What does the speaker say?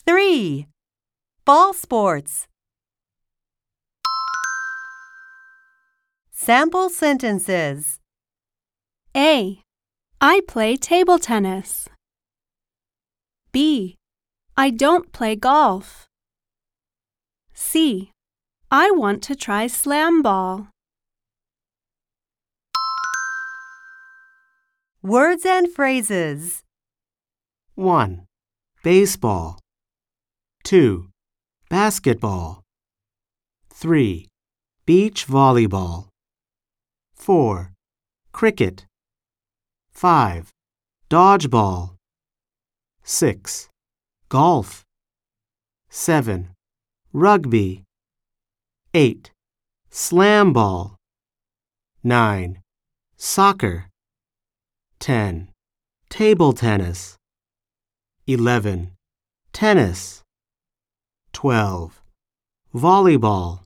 3. Ball sports. Sample sentences. A. I play table tennis. B. I don't play golf. C. I want to try slam ball. Words and phrases. 1. Baseball. 2. Basketball. 3. Beach volleyball. 4. Cricket. 5. Dodgeball. 6. Golf. 7. Rugby. 8. Slam ball. 9. Soccer. 10. Table tennis. 11. Tennis. 12. Volleyball.